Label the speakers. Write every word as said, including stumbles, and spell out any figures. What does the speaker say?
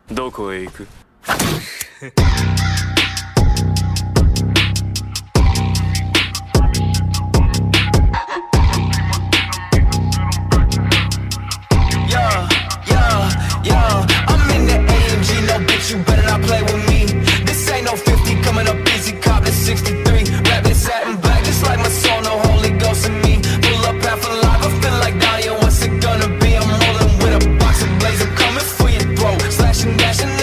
Speaker 1: どこへ行く
Speaker 2: Yeah, yeah, yeah. I'm in the A M G, no bitch, you better not play with me. This ain't no fifty, coming up easy, cop to sixty-three. Rapping satin black, just like my soul, no Holy Ghost in me. Pull up half alive, I feel like dying, what's it gonna be? I'm rolling with a box of blaze, I'm coming for your throat. Slashing, dashing,